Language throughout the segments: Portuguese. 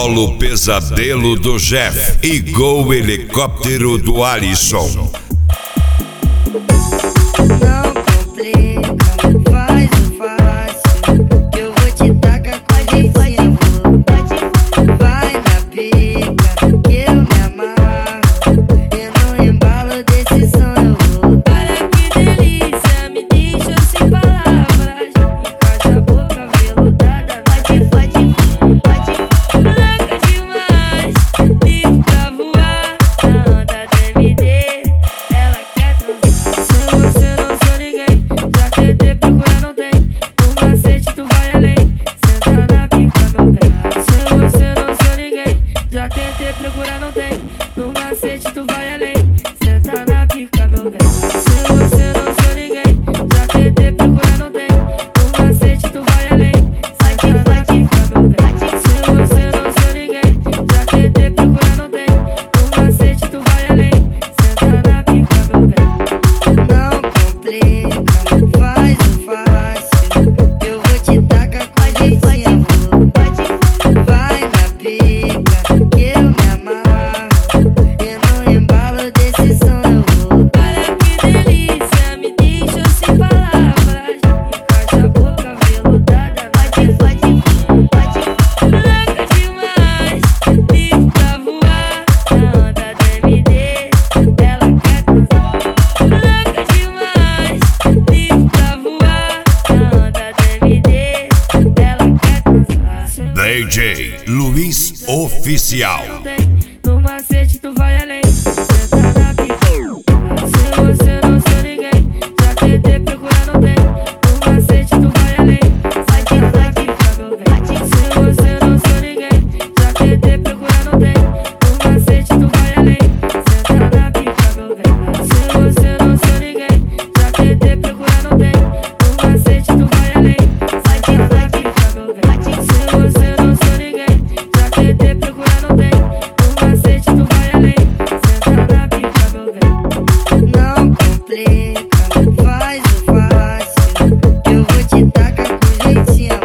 Polo Pesadelo do Jeff e Gol Helicóptero do Alisson. Não complica, faz o fácil, que eu vou te tacar com a jeitinho. Vai na pica, que eu me amarro, e no embalo desse som eu vou. Olha que delícia, me deixa sem palavras, encaixa a boca veludada, pode, louca demais, livre pra voar, na onda DMD, ela quer transar. Se você não sou ninguém, já tentei procurar, não tem, no macete tu vai além, senta na pica meu bem. Se você não sou ninguém, já tentei procurar, não tem, no macete tu vai além, senta na pica meu bem. Se você não sou ninguém, já tentei procurar, não tem, no macete tu vai além, senta na pica meu bem. Se você não sou ninguém, já tentei procurar, não tem, no macete tu vai além, senta na pica meu bem. Não complica, faz o fácil, que eu vou te tacar com a jeitinho. Vai na pica, que eu me amarro, e no embalo desse som eu vou. Olha que delícia, me deixa sem palavras, encaixa a boca veludada, louca demais, livre pra voar, na onda DMD, ela quer transar. Louca demais, livre pra voar, na onda DMD, ela quer transar. DJ Luiz Oficial. No macete tu vai além, senta na pica. Se você não sou ninguém, já tentei procurar, não tem, no macete tu vai além, senta na pica meu bem. Se você não sou ninguém, já tentei procurar, não tem, no macete tu vai além, senta na pica meu bem. Se você não sou ninguém, já tentei procurar, não tem, no macete tu vai além, senta na pica meu bem. Se você não sou ninguém, já tentei procurar, não tem, no macete tu vai além, senta na pica meu bem. Não complica, faz o fácil, que eu vou te tacar com jeitinho.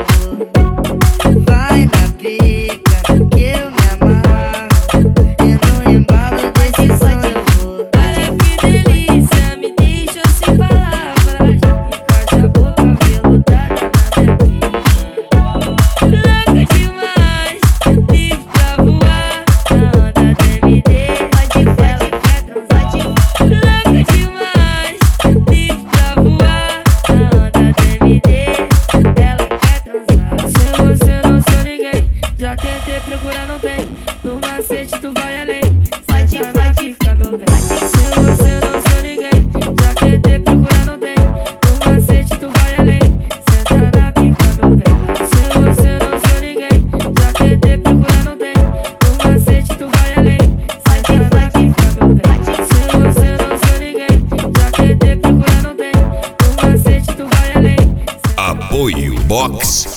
Vai na pica, que eu me amarro, e no embalo desse som eu vou. Olha que delícia, me deixa sem palavras, encaixa a boca veludada na minha pica. Louca demais, livre pra voar, na onda DMD, ela quer transar. Louca demais, livre pra voar, na onda DMD, ela quer transar. Se você não sou ninguém, já tentei procurar, não tem, no macete tu vai além, senta na pica meu bem. Se você não sou ninguém, já tentei procurar, não tem, no macete tu vai além, senta na pica meu bem. Se você não sou ninguém, já tentei procurar, não tem, no macete tu vai além, senta na pica meu bem. Se você não sou ninguém, já tentei procurar, não tem, no macete tu vai além. Apoio Box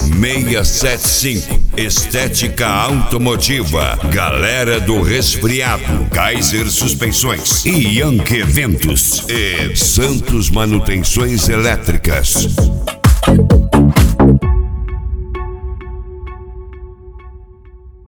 675, Estética Automotiva, Galera do Resfriado, Kaiser Suspensões, Yankee Eventos e Santos Manutenções Elétricas.